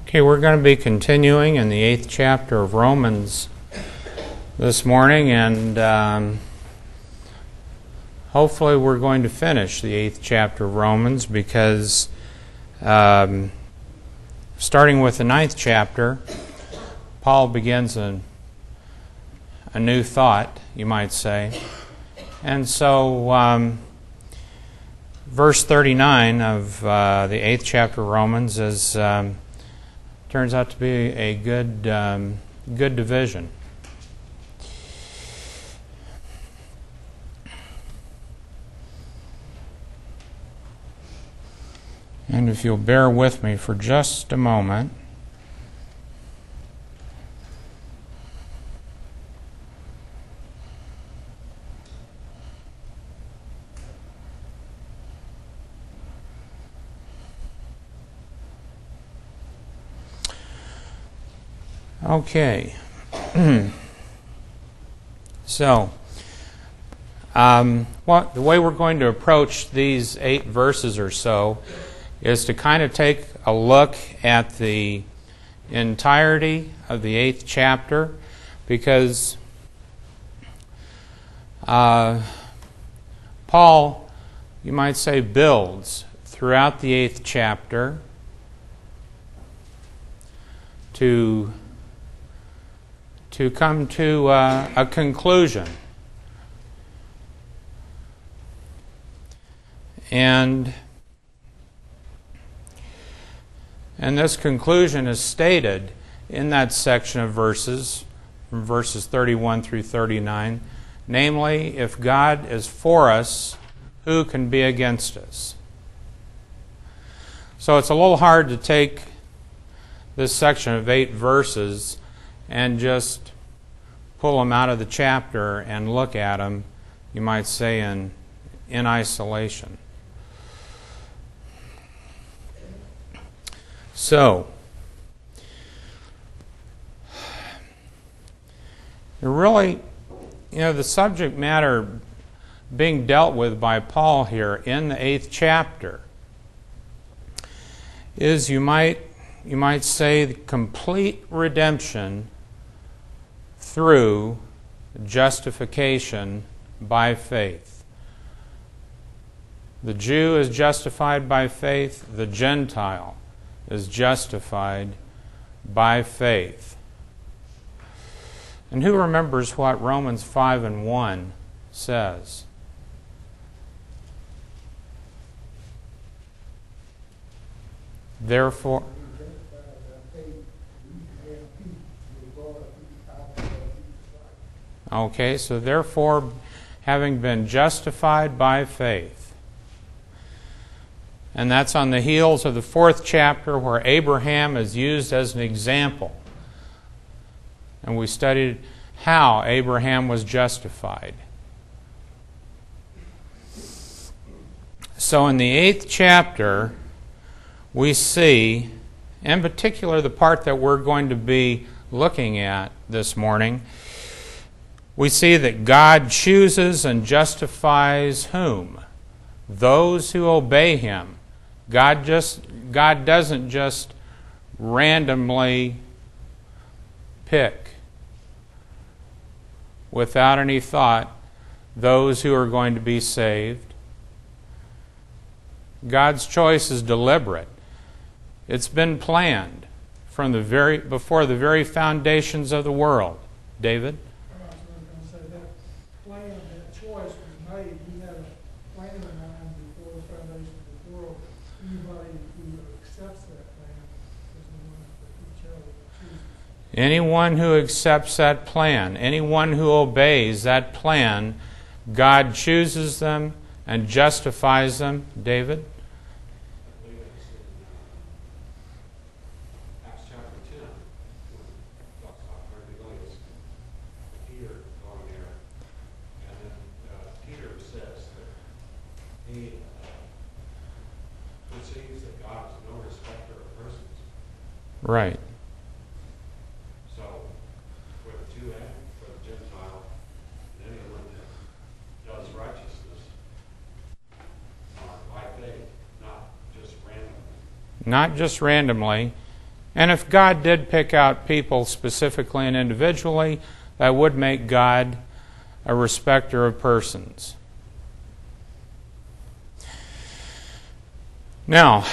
Okay, we're going to be continuing in the 8th chapter of Romans this morning, and hopefully we're going to finish the 8th chapter of Romans because starting with the 9th chapter, Paul begins a new thought, you might say. And so verse 39 of the 8th chapter of Romans is turns out to be a good division. And if you'll bear with me for just a moment. Okay. So, the way we're going to approach these 8 verses or so is to kind of take a look at the entirety of the 8th chapter, because Paul, you might say, builds throughout the 8th chapter to come to a conclusion. And this conclusion is stated in that section of verses, from verses 31 through 39, namely, if God is for us, who can be against us? So it's a little hard to take this section of 8 verses and just pull them out of the chapter and look at them, you might say, in isolation. So, really, the subject matter being dealt with by Paul here in the 8th chapter is, you might say, the complete redemption through justification by faith. The Jew is justified by faith, the Gentile is justified by faith. And who remembers what Romans 5:1 says? Therefore, okay, so therefore, having been justified by faith. And that's on the heels of the 4th chapter, where Abraham is used as an example. And we studied how Abraham was justified. So in the 8th chapter, we see, in particular the part that we're going to be looking at this morning, we see that God chooses and justifies whom? Those who obey Him. God doesn't just randomly pick, without any thought, those who are going to be saved. God's choice is deliberate. It's been planned from before the very foundations of the world. David? Anyone who accepts that plan, anyone who obeys that plan, God chooses them and justifies them. David? Acts chapter 10 talks about Cornelius, Peter going there, and then Peter says that he perceives that God is no respecter of persons. Right. Not just randomly, And if God did pick out people specifically and individually, that would make God a respecter of persons. Now,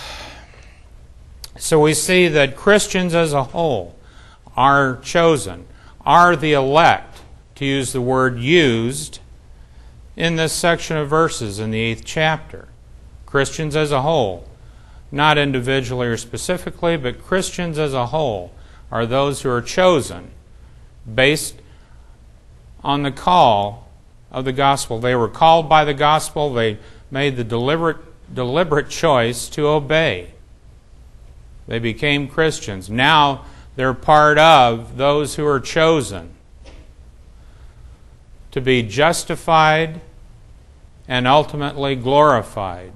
so we see that Christians as a whole are chosen, are the elect, to use the word used in this section of verses in the 8th chapter. Christians as a whole, not individually or specifically, but Christians as a whole are those who are chosen based on the call of the gospel. They were called by the gospel. They made the deliberate choice to obey. They became Christians. Now they're part of those who are chosen to be justified and ultimately glorified.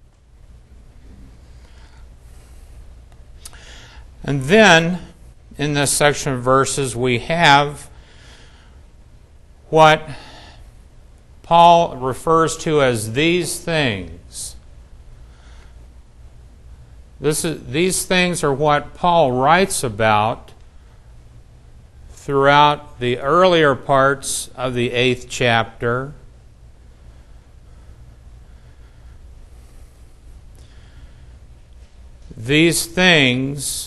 And then, in this section of verses, we have what Paul refers to as these things. These things are what Paul writes about throughout the earlier parts of the 8th chapter. These things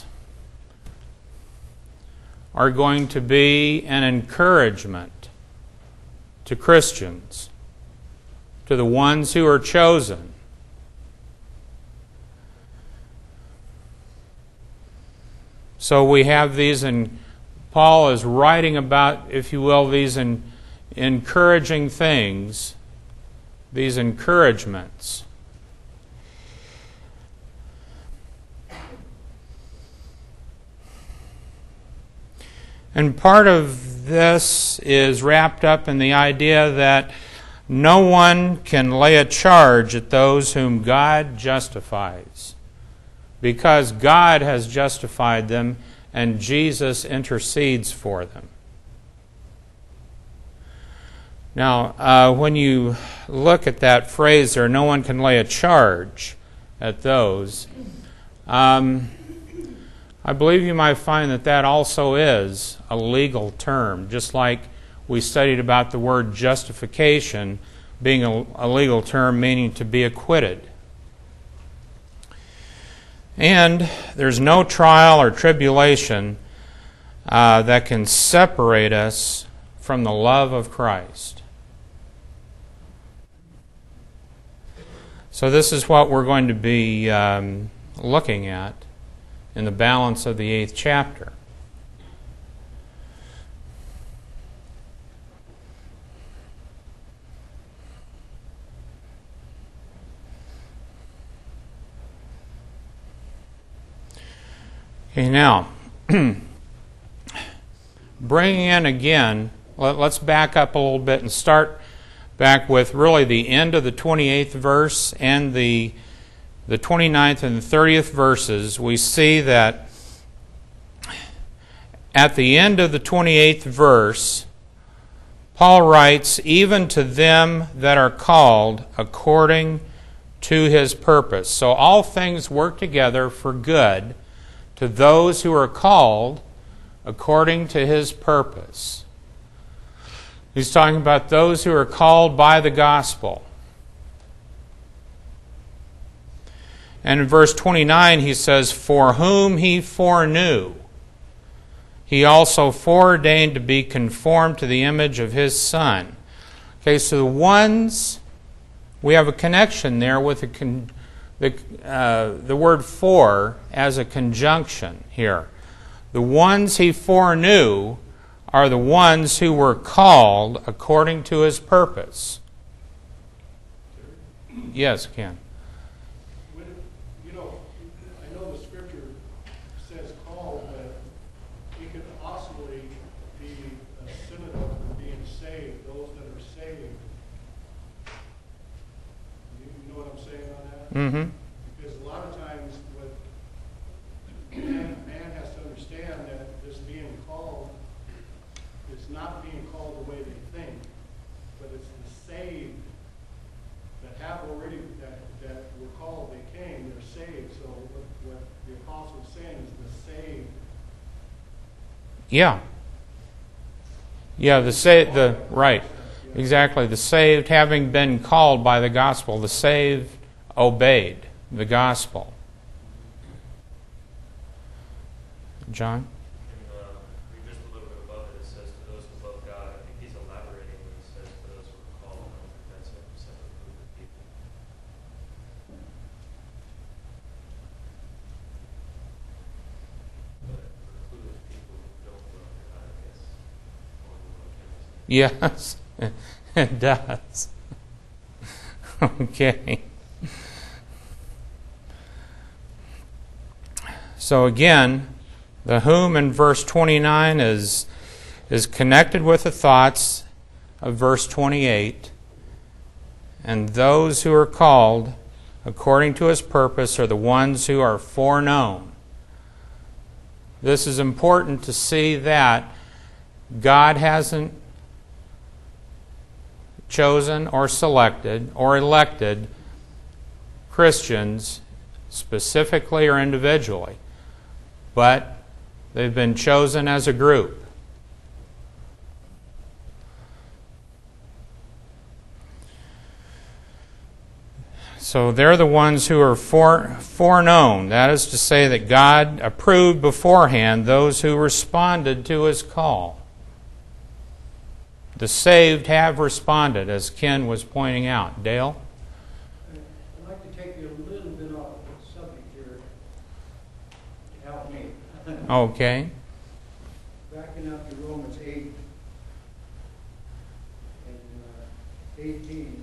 are going to be an encouragement to Christians, to the ones who are chosen. So we have these, and Paul is writing about, if you will, these encouraging things, these encouragements. And part of this is wrapped up in the idea that no one can lay a charge at those whom God justifies, because God has justified them and Jesus intercedes for them. Now, when you look at that phrase there, no one can lay a charge at those, I believe you might find that that also is a legal term, just like we studied about the word justification being a legal term meaning to be acquitted. And there's no trial or tribulation that can separate us from the love of Christ. So this is what we're going to be looking at in the balance of the 8th chapter. Okay, now, bringing in again, let's back up a little bit and start back with really the end of the 28th verse and the 29th and the 30th verses. We see that at the end of the 28th verse, Paul writes, "Even to them that are called according to his purpose." So all things work together for good to those who are called according to his purpose. He's talking about those who are called by the gospel. And in verse 29 he says, "For whom he foreknew, he also foreordained to be conformed to the image of his Son." Okay, so the ones, we have a connection there with the word "for" as a conjunction here. The ones he foreknew are the ones who were called according to his purpose. Yes, Ken. I know the scripture says called, but it could possibly be a synonym for being saved, those that are saved. You know what I'm saying on that? Mm-hmm. Because a lot of times what man has to understand that this being called, it's not being called the way they think, but it's the saved that have already, that were called, they came, they're saved. So what the apostle's saying is the saved. Yeah. Yeah, right. Exactly. The saved having been called by the gospel. The saved obeyed the gospel. John? Read just a little bit above it. It says, to those who love God. I think he's elaborating when he says, to those who are called. I don't think that's a separate group of people. But it includes people who don't love God, I guess. Yes, it does. Okay. So again, the whom in verse 29 is connected with the thoughts of verse 28. And those who are called according to his purpose are the ones who are foreknown. This is important to see that God hasn't chosen or selected or elected Christians specifically or individually, but they've been chosen as a group. So they're the ones who are foreknown. That is to say that God approved beforehand those who responded to his call. The saved have responded, as Ken was pointing out. Dale? I'd like to take you a little bit off the subject here to help me. Okay. Backing up to Romans 8 and 18,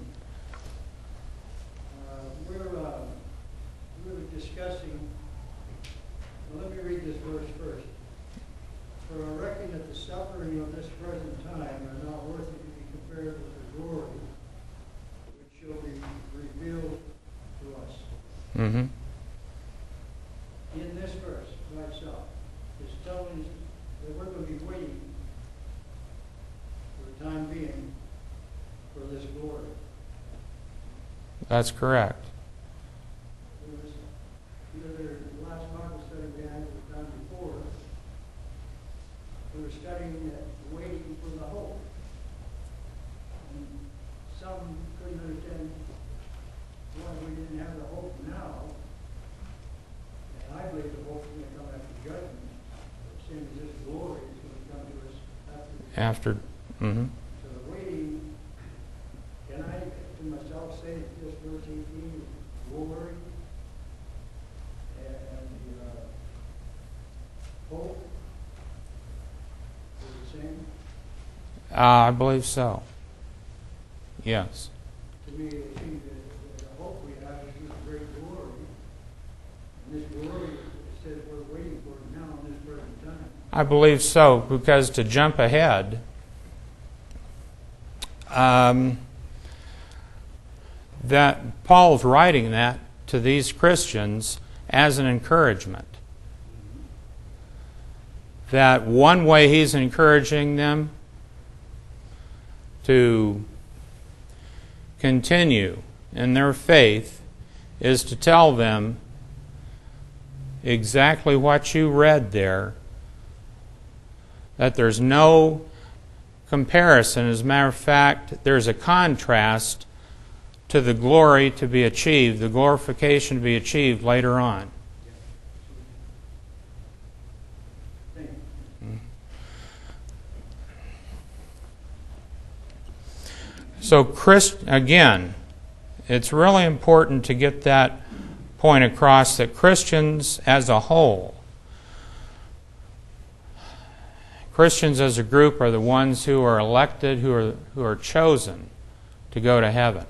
we're discussing, well, let me read this verse first. For I reckon that the suffering of this present time are not worthy to be compared with the glory which shall be revealed to us. Mm-hmm. In this verse by itself, it's telling us that we're going to be waiting for the time being for this glory. That's correct. It was either the last Bible study we had or the time before. We were studying that, waiting for the hope. And some couldn't understand why we didn't have the hope now. And I believe the hope is going to come after judgment. The same as this glory is going to come to us after. Mm-hmm. So the waiting, can I to myself say that this verse 18 is glory and hope? I believe so. Yes. To me, it seems that the hope we have is this great glory. And this glory, it says we're waiting for it now in this present time. I believe so, because to jump ahead, that Paul's writing that to these Christians as an encouragement. That one way he's encouraging them to continue in their faith is to tell them exactly what you read there, that there's no comparison. As a matter of fact, there's a contrast to the glory to be achieved, the glorification to be achieved later on. So, again, it's really important to get that point across that Christians as a whole, Christians as a group are the ones who are elected, who are chosen to go to heaven.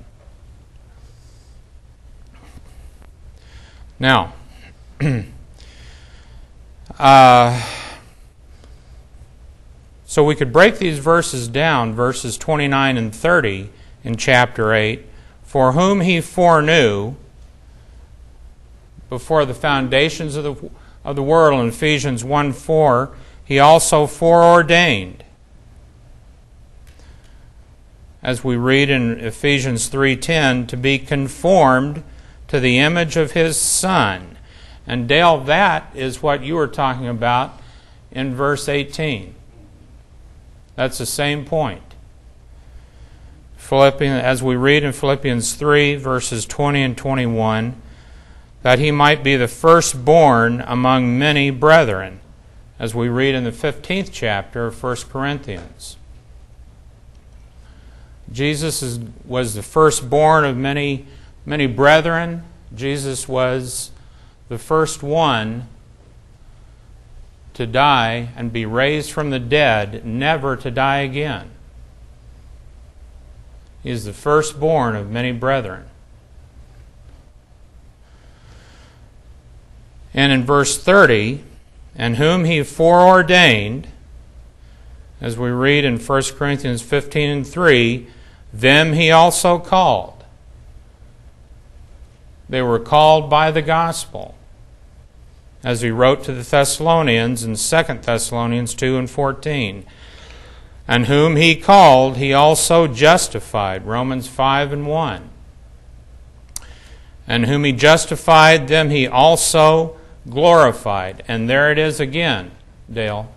Now, so we could break these verses down, verses 29 and 30 in chapter 8. For whom he foreknew before the foundations of the world, in Ephesians 1:4, he also foreordained. As we read in Ephesians 3:10, to be conformed to the image of his Son, And Dale, that is what you were talking about in verse 18. That's the same point. As we read in Philippians 3, verses 20 and 21, that he might be the firstborn among many brethren, as we read in the 15th chapter of 1 Corinthians. Jesus was the firstborn of many brethren. Jesus was the first one to die and be raised from the dead, never to die again. He is the firstborn of many brethren. And in verse 30, and whom he foreordained, as we read in 1 Corinthians 15 and 3, them he also called. They were called by the gospel, as he wrote to the Thessalonians in 2 Thessalonians 2 and 14. And whom he called, he also justified, Romans 5 and 1. And whom he justified, them he also glorified. And there it is again, Dale.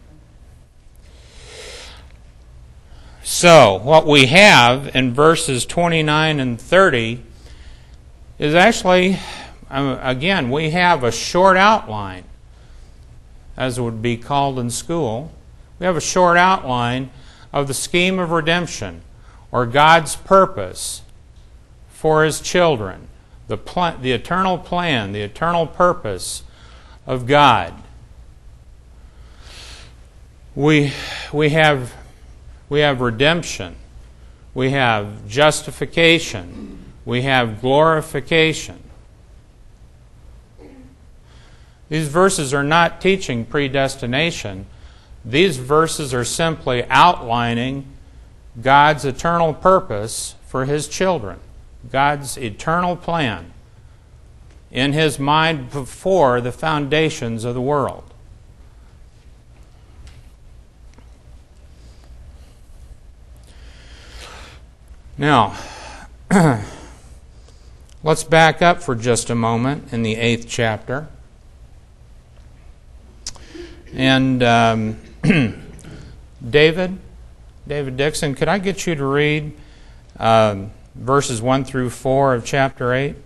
So, what we have in verses 29 and 30 is actually, again, we have a short outline, as it would be called in school. We have a short outline of the scheme of redemption, or God's purpose for His children, the eternal plan, the eternal purpose of God. We have redemption, we have justification, we have glorification. These verses are not teaching predestination. These verses are simply outlining God's eternal purpose for His children, God's eternal plan in His mind before the foundations of the world. Now, let's back up for just a moment in the 8th chapter. And David Dixon, could I get you to read verses 1 through 4 of chapter 8?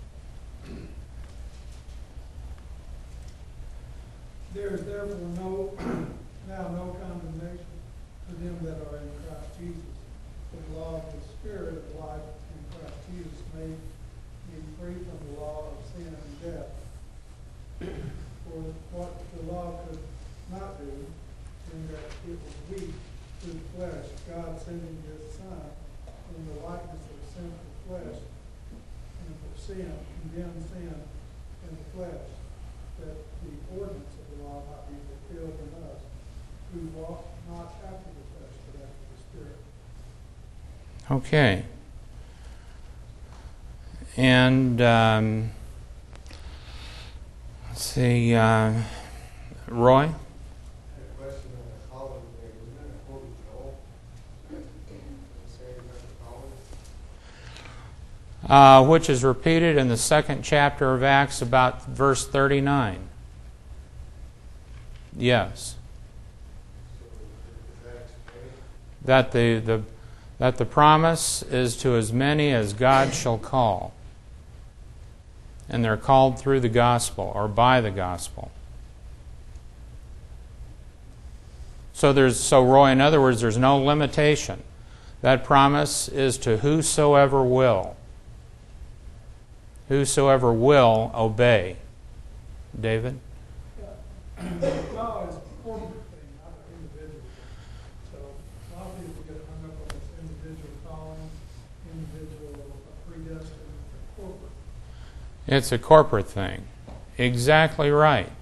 There is therefore now no condemnation for them that are in Christ Jesus. For the law of the Spirit of life in Christ Jesus made me free from the law of sin and death. For what the law could not do, in that it was weak through the flesh, God sending His Son in the likeness of sinful flesh, and for sin, condemned sin in the flesh, that the ordinance of the law might be fulfilled in us, who walk not after the flesh, but after the Spirit. Okay. And let's see, Roy? Which is repeated in the 2nd chapter of Acts, about verse 39. Yes. That the promise is to as many as God shall call. And they're called through the gospel, or by the gospel. So Roy, in other words, there's no limitation. That promise is to whosoever will. Whosoever will obey. David? Law is a corporate thing, not an individual thing. So a lot of people get hung up on this individual calling, individual predestined, corporate. It's a corporate thing. Exactly right.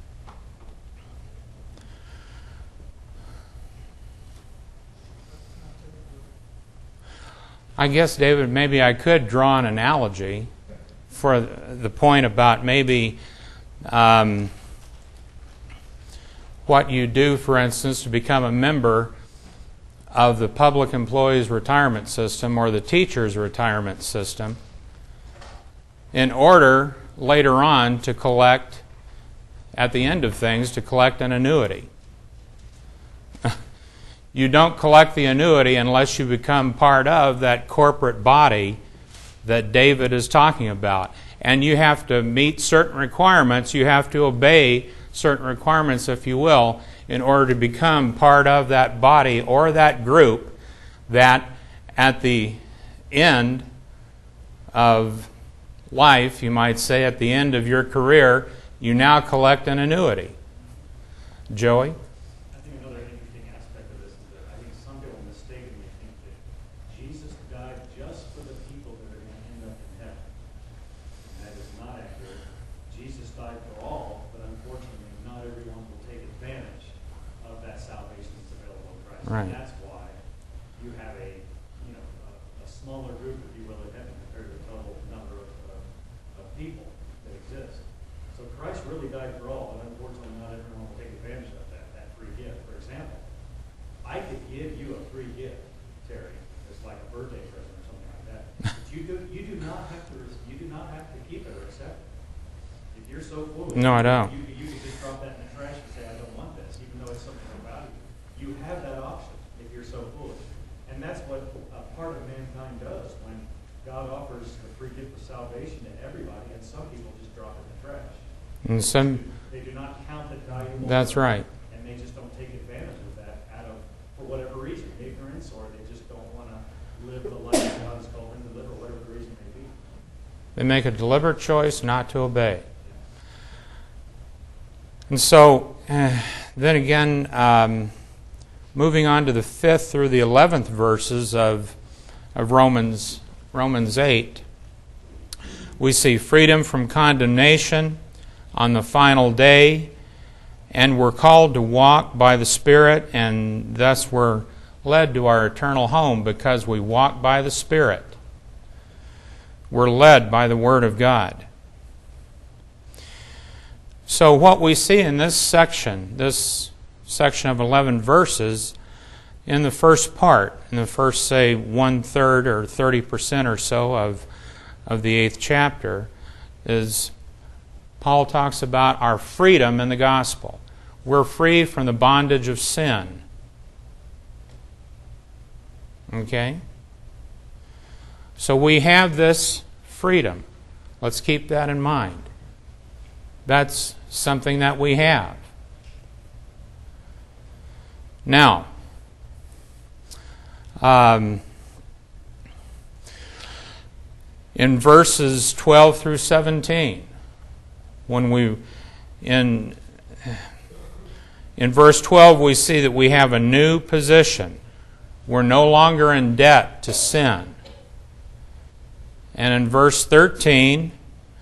I guess, David, maybe I could draw an analogy for the point about maybe what you do, for instance, to become a member of the public employees retirement system or the teachers retirement system. In order later on to collect, at the end of things, to collect an annuity. You don't collect the annuity unless you become part of that corporate body that David is talking about. And you have to meet certain requirements. You have to obey certain requirements, if you will, in order to become part of that body or that group that at the end of life, you might say, at the end of your career, you now collect an annuity. Joey? I think another interesting aspect of this is that I think some people mistakenly think that Jesus died just for the people that are going to end up in heaven. And that is not accurate. Jesus died for all, but unfortunately not everyone will take advantage of that salvation that's available in Christ. Right. And that's why you have a smaller group, if you will, in heaven compared to the total number of people that exist. So Christ really died for all, and unfortunately not everyone will take advantage of that free gift. For example, I could give you a free gift, Terry. It's like a birthday present or something like that. But you do not have to keep it or accept it. If you're so foolish, No, I don't. You can just drop that in the trash and say, I don't want this, even though it's something of value. You have that option if you're so foolish. And that's what a part of mankind does when God offers the free gift of salvation to everybody, and some people just drop it in the trash. And some, They do not count it valuable. that's right. And they just don't take advantage of that for whatever reason, ignorance, or they just don't want to live the life that God has called them to live, or whatever the reason may be. They make a deliberate choice not to obey. And so, then again, moving on to the 5th through the 11th verses of Romans 8, we see freedom from condemnation on the final day, and we're called to walk by the Spirit, and thus we're led to our eternal home because we walk by the Spirit. We're led by the Word of God. So what we see in this section of 11 verses, in the first part, in the first, say, 1/3 or 30% or so of the 8th chapter, is Paul talks about our freedom in the gospel. We're free from the bondage of sin. Okay? So we have this freedom. Let's keep that in mind. That's something that we have. Now, in verses 12 through 17, in verse 12 we see that we have a new position. We're no longer in debt to sin. And in verse 13,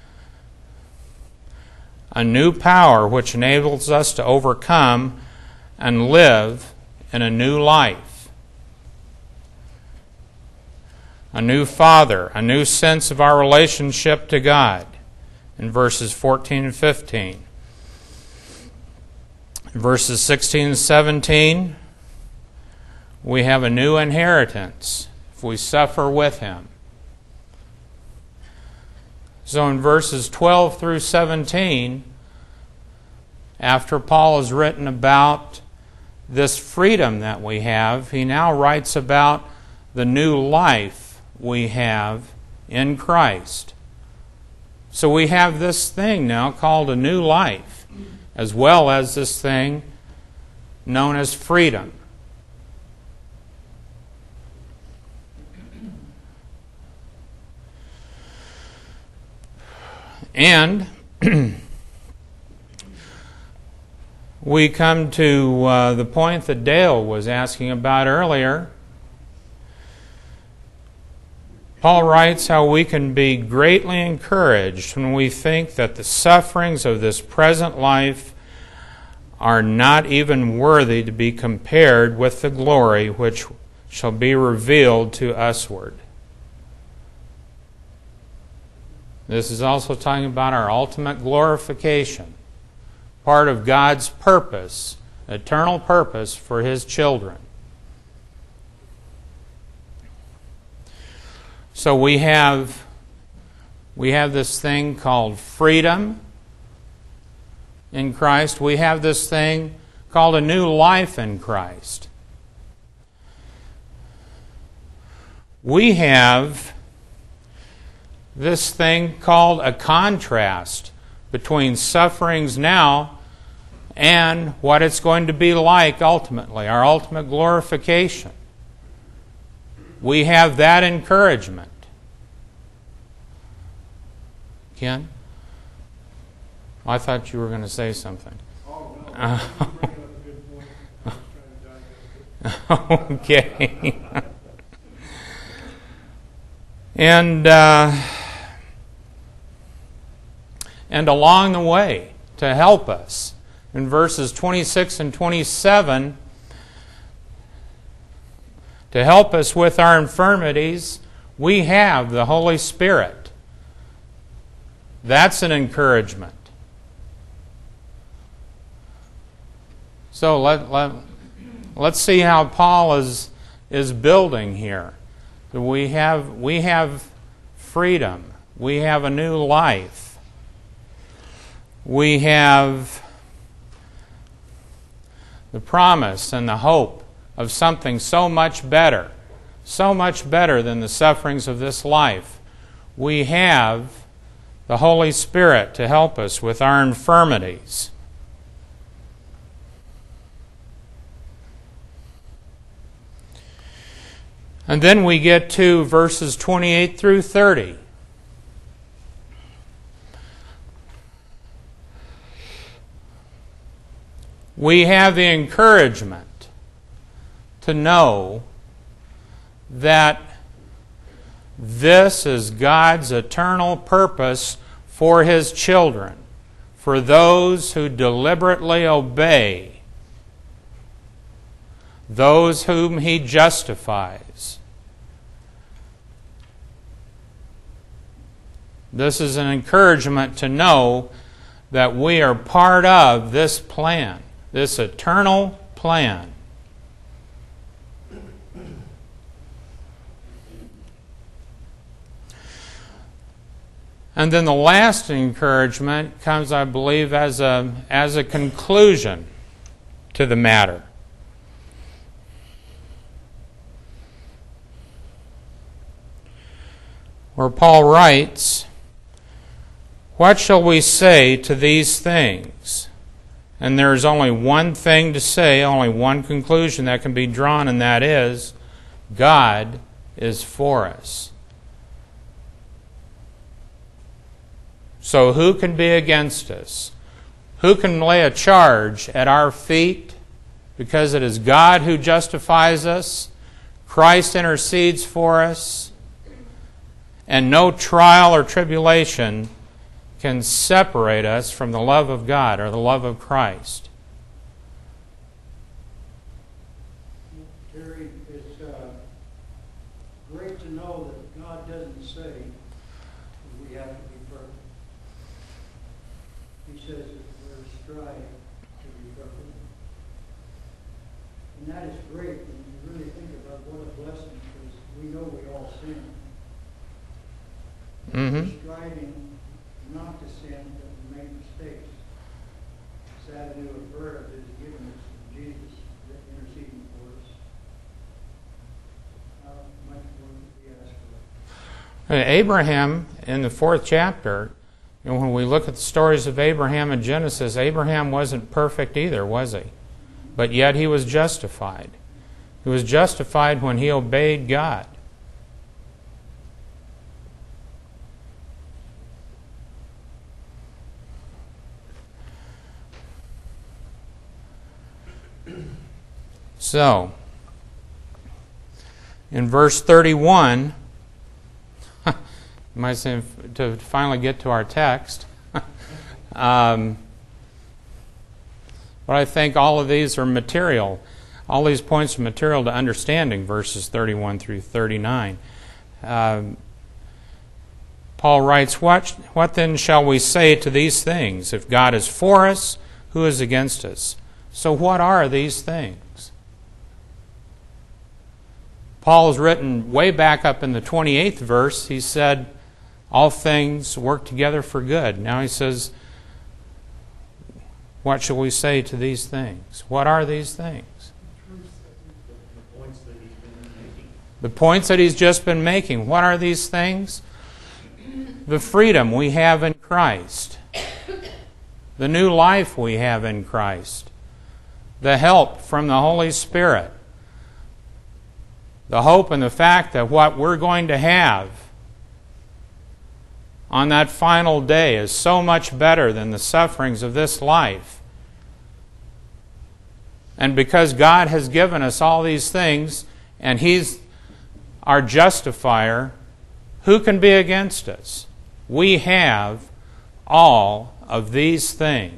a new power which enables us to overcome and live in a new life. A new Father, a new sense of our relationship to God in verses 14 and 15. In verses 16 and 17, we have a new inheritance if we suffer with Him. So in verses 12 through 17, after Paul has written about this freedom that we have, he now writes about the new life we have in Christ. So we have this thing now called a new life, as well as this thing known as freedom. And we come to the point that Dale was asking about earlier. Paul writes how we can be greatly encouraged when we think that the sufferings of this present life are not even worthy to be compared with the glory which shall be revealed to usward. This is also talking about our ultimate glorification, part of God's purpose, eternal purpose for His children. So we have We have this thing called freedom in Christ. We have this thing called a new life in Christ. We have this thing called a contrast between sufferings now and what it's going to be like ultimately, our ultimate glorification. We have that encouragement. Ken? I thought you were going to say something. Oh, no. You bring up a good point. I'm trying to digest it. Okay. And along the way, to help us, in verses 26 and 27, to help us with our infirmities, we have the Holy Spirit. That's an encouragement. So let's see how Paul is building here. We have freedom. We have a new life. We have the promise and the hope of something so much better than the sufferings of this life. We have the Holy Spirit to help us with our infirmities. And then we get to verses 28 through 30. We have the encouragement to know that this is God's eternal purpose for His children, for those who deliberately obey, those whom He justifies. This is an encouragement to know that we are part of this plan, this eternal plan. And then the last encouragement comes, I believe, as a conclusion to the matter. Where Paul writes, "What shall we say to these things?" And there's only one thing to say, only one conclusion that can be drawn, and that is, God is for us. So who can be against us? Who can lay a charge at our feet? Because it is God who justifies us. Christ intercedes for us. And no trial or tribulation can separate us from the love of God or the love of Christ. Terry, it's great to know that God doesn't say we have to be perfect. He says that we're striving to be perfect. And that is great when you really think about what a blessing, because we know we all sin. We're striving not to sin, but to make mistakes. This avenue of birth is given us from Jesus, interceding for us. How much more do we ask for? Abraham, in the 4th chapter, when we look at the stories of Abraham in Genesis, Abraham wasn't perfect either, was he? But yet he was justified. He was justified when he obeyed God. So, in verse 31, you might say to finally get to our text, but I think all of these are material. All these points are material to understanding verses 31 through 39. Paul writes, What then shall we say to these things? If God is for us, who is against us? So what are these things? Paul has written way back up in the 28th verse, he said, all things work together for good. Now he says, what shall we say to these things? What are these things? The points that he's been making. The points that he's just been making. What are these things? The freedom we have in Christ. The new life we have in Christ. The help from the Holy Spirit. The hope and the fact that what we're going to have on that final day is so much better than the sufferings of this life. And because God has given us all these things, and He's our justifier, who can be against us? We have all of these things.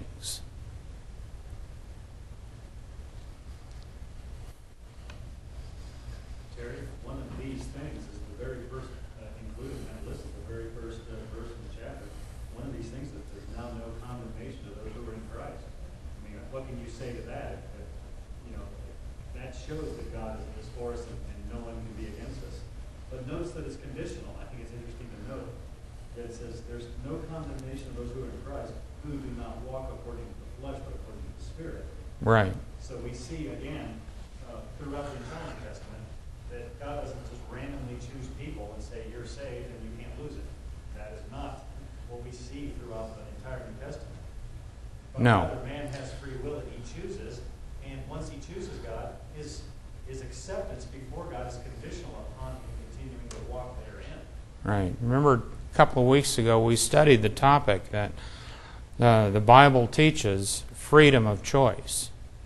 Terry, one of these things is the very first, included in that list, the very first verse in the chapter. One of these things is there's now no condemnation of those who are in Christ. I mean, what can you say to that? That shows that God is for us and no one can be against us. But notice that it's conditional. I think it's interesting to note that it says there's no condemnation of those who are in Christ, who do not walk according to the flesh, but according to the Spirit. Right. So we see again throughout the entire New Testament that God doesn't just randomly choose people and say you're saved and you can't lose it. That is not what we see throughout the entire New Testament. But No. rather, man has free will that he chooses, and once he chooses God, his acceptance before God is conditional upon him continuing to walk therein. Right. Remember a couple of weeks ago we studied the topic that the Bible teaches freedom of choice.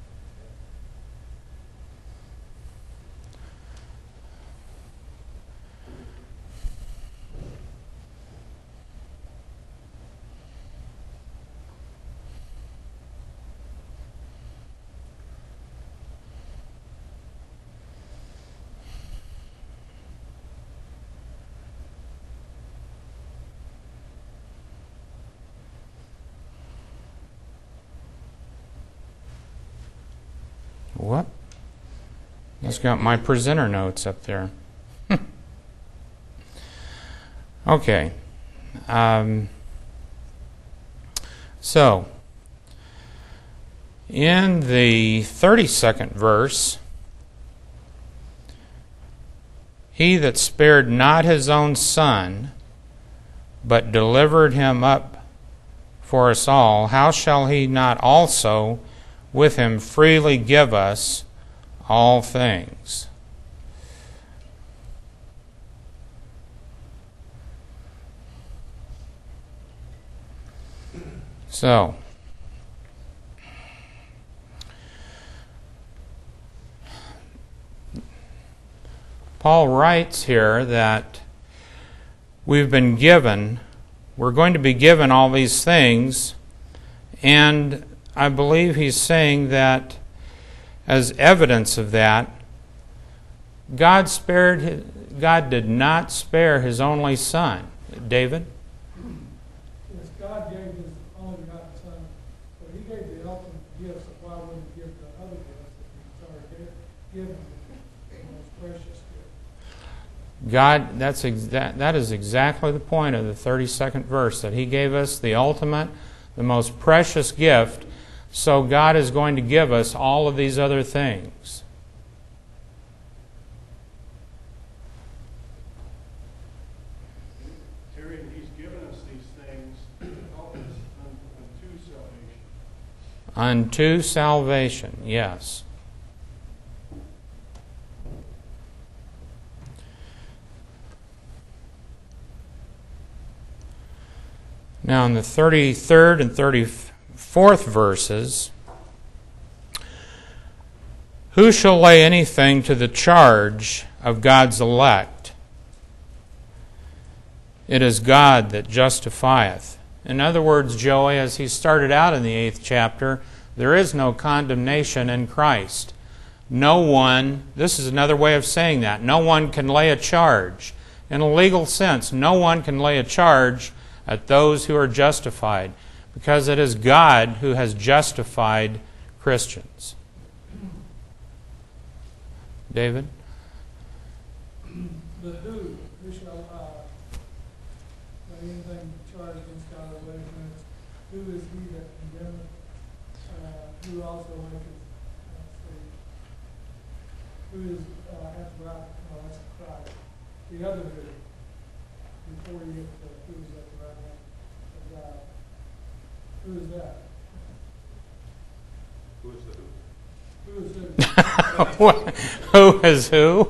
What? It's got my presenter notes up there. Okay. So, in the 32nd verse, he that spared not his own son, but delivered him up for us all, how shall he not also with him freely give us all things? So, Paul writes here that we're going to be given all these things, and I believe he's saying that as evidence of that, God did not spare his only son. David? Yes, God gave his only begotten Son, but he gave the ultimate gifts, so why wouldn't he give the other gifts that he's already given, the most precious gift? That is exactly the point of the 32nd verse, that he gave us the ultimate, the most precious gift, so God is going to give us all of these other things. Terry, He's given us these things to help us unto salvation. Unto salvation, yes. Now in the 33rd and 34th verses, who shall lay anything to the charge of God's elect? It is God that justifieth. In other words, Joey, as he started out in the 8th chapter, there is no condemnation in Christ. No one, this is another way of saying that, no one can lay a charge. In a legal sense, no one can lay a charge at those who are justified, because it is God who has justified Christians. David? But who shall lay who is he that condemneth? Who also maketh, who is at the right, no, that's Christ. The other who, before you get to who is at the right hand of God. Who is that? Who is the who? Who is who? Who is who?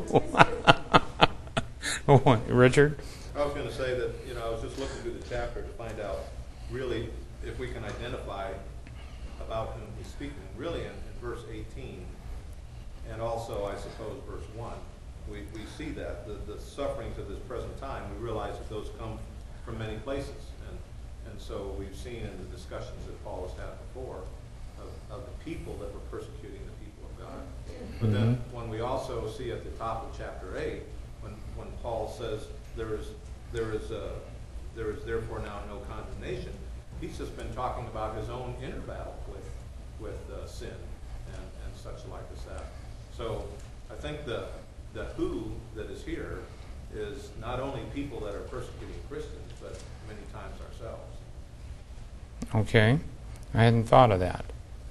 Richard? I was going to say that, I was just looking through the chapter to find out really if we can identify about whom he's speaking. Really in verse 18, and also, I suppose, verse 1, we see that. The sufferings of this present time, we realize that those come from many places. And so we've seen in the discussions that Paul has had before of the people that were persecuting the people of God. But then when we also see at the top of chapter 8, when Paul says there is therefore now no condemnation, he's just been talking about his own inner battle with sin and such like as that. So I think the who that is here is not only people that are persecuting Christians, but many times ourselves. Okay. I hadn't thought of that.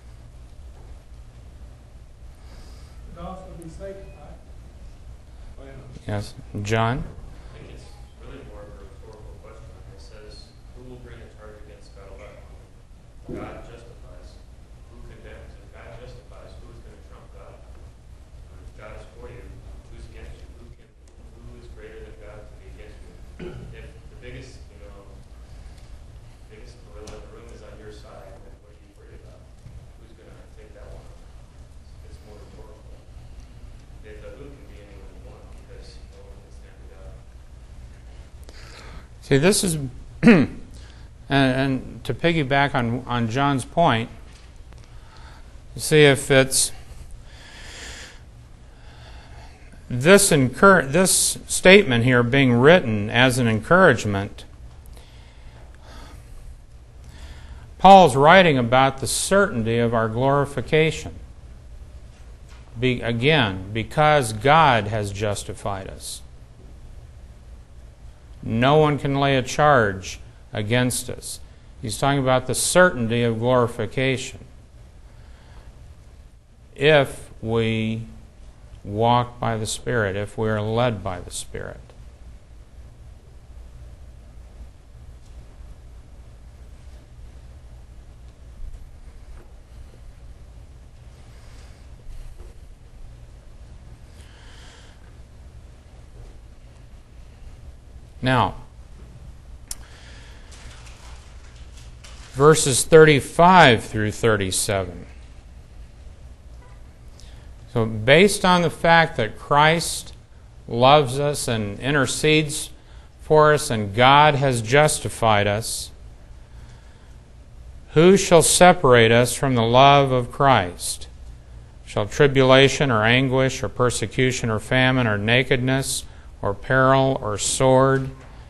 Could also be Satan, right? Oh, yeah. Yes. John? I think it's really more of a rhetorical question. It says, who will bring a charge against God elect? God justifies. Who condemns? If God justifies, who is going to trump God? If God is for you, who's against you? Who is greater than God to be against you? If the biggest gorilla in the room is on your side, then what are you worried about? Who's going to take that one on? It's more rhetorical. The who can be anyone you want because no one can stand to God. See, this is, and to piggyback on John's point, see if it's this statement here being written as an encouragement. Paul's writing about the certainty of our glorification. Again, because God has justified us. No one can lay a charge against us. He's talking about the certainty of glorification. If we walk by the Spirit, if we are led by the Spirit. Now, verses 35 through 37. So, based on the fact that Christ loves us and intercedes for us and God has justified us, who shall separate us from the love of Christ? Shall tribulation or anguish or persecution or famine or nakedness or peril or sword?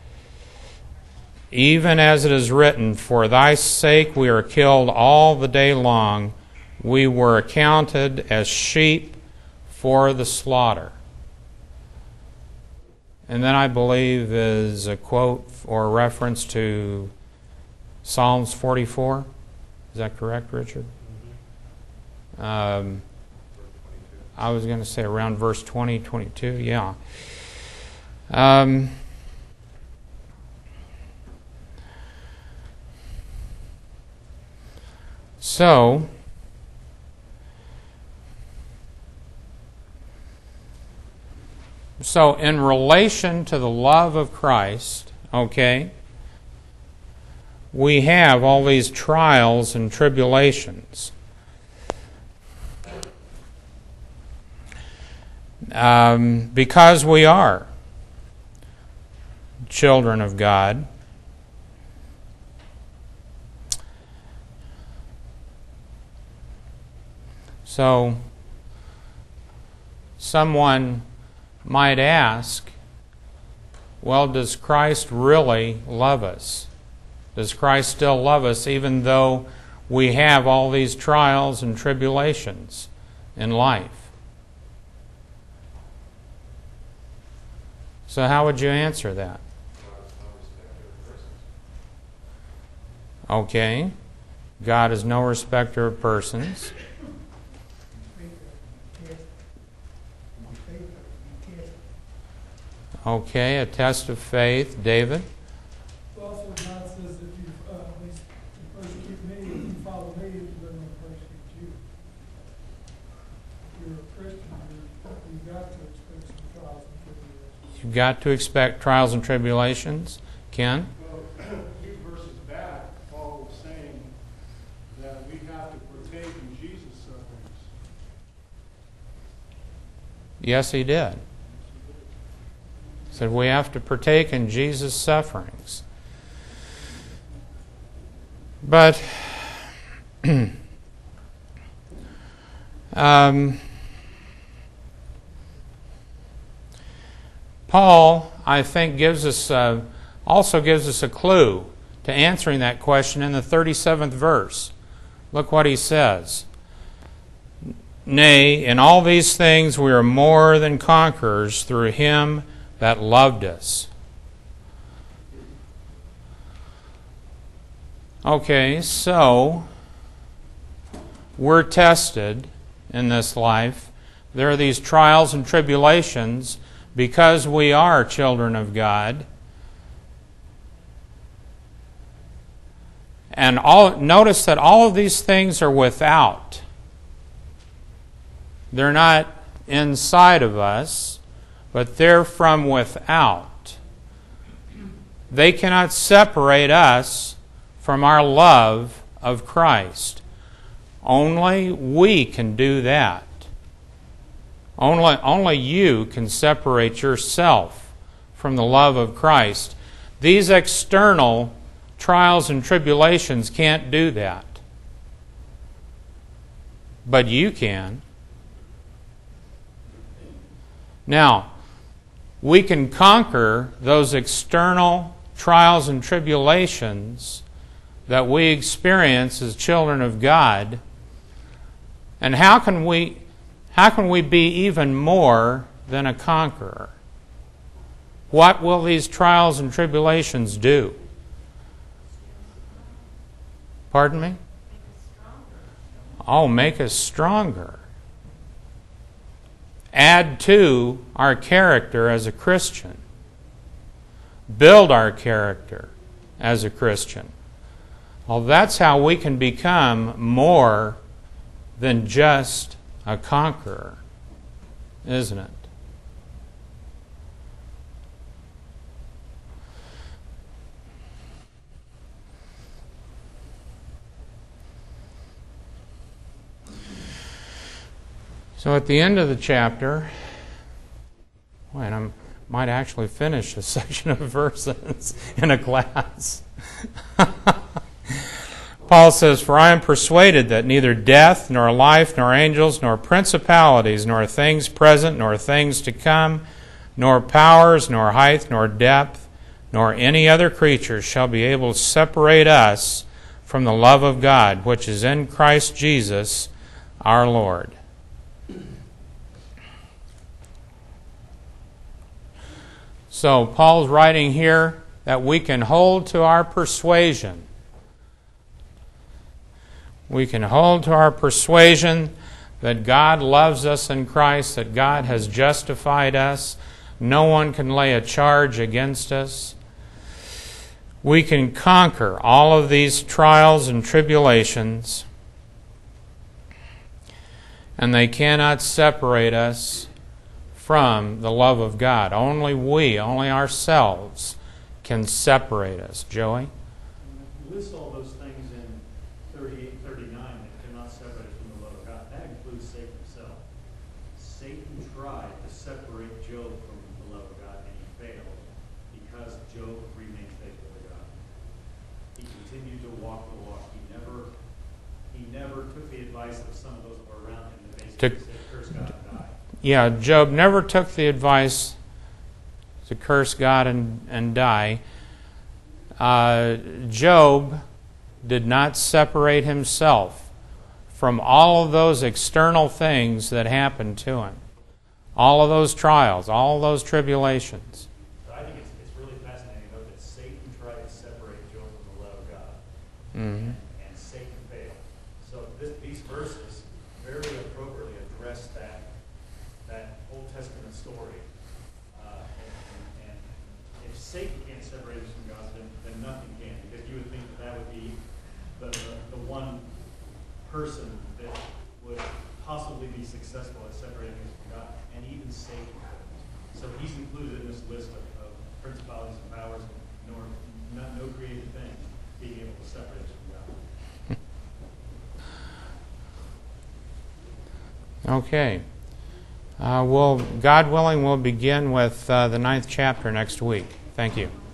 Even as it is written, for thy sake we are killed all the day long. We were accounted as sheep for the slaughter. And then I believe is a quote or reference to Psalms 44. Is that correct, Richard? I was going to say around verse 20, 22. Yeah. So, in relation to the love of Christ, okay, we have all these trials and tribulations. Because we are children of God. So, someone might ask, well, does Christ really love us? Does Christ still love us even though we have all these trials and tribulations in life? So how would you answer that? Okay. God is no respecter of persons. Okay, a test of faith. David? Also, God says that you persecute me, if you follow me, they're going to persecute you. If you're a Christian, you've got to expect some trials and tribulations. You've got to expect trials and tribulations. Ken? Well, a few verses back, Paul was saying that we have to partake in Jesus' sufferings. Yes, he did. He said we have to partake in Jesus' sufferings. But Paul, I think, also gives us a clue to answering that question in the 37th verse. Look what he says. Nay, in all these things we are more than conquerors through him that loved us. Okay, so we're tested in this life. There are these trials and tribulations because we are children of God. And notice that all of these things are without. They're not inside of us, but they're from without. They cannot separate us from our love of Christ. Only we can do that. Only you can separate yourself from the love of Christ. These external trials and tribulations can't do that. But you can. Now, we can conquer those external trials and tribulations that we experience as children of God. And how can we be even more than a conqueror? What will these trials and tribulations do? Pardon me? Oh, make us stronger. Add to our character as a Christian. Build our character as a Christian. Well, that's how we can become more than just a conqueror, isn't it? So at the end of the chapter, and I might actually finish a section of verses in a class. Paul says, "For I am persuaded that neither death, nor life, nor angels, nor principalities, nor things present, nor things to come, nor powers, nor height, nor depth, nor any other creature shall be able to separate us from the love of God, which is in Christ Jesus our Lord." So Paul's writing here that we can hold to our persuasion. We can hold to our persuasion that God loves us in Christ, that God has justified us. No one can lay a charge against us. We can conquer all of these trials and tribulations, and they cannot separate us from the love of God. Only we, only ourselves can separate us. Joey? List all those things in 38 and 39 that cannot separate us from the love of God. That includes Satan himself. Satan tried to separate Job from the love of God, and he failed because Job remained faithful to God. He continued to walk the walk. He never took the advice of some of those that were around him that basically said, "Curse God and die." Yeah, Job never took the advice to curse God and die. Job did not separate himself from all of those external things that happened to him. All of those trials, all of those tribulations. But I think it's really fascinating, though, that Satan tried to separate Job from the love of God. Mm-hmm. And Satan failed. one person that would possibly be successful at separating us from God, and even Satan. So he's included in this list of principalities and powers, nor no created thing being able to separate us from God. Okay. God willing, we'll begin with the 9th chapter next week. Thank you.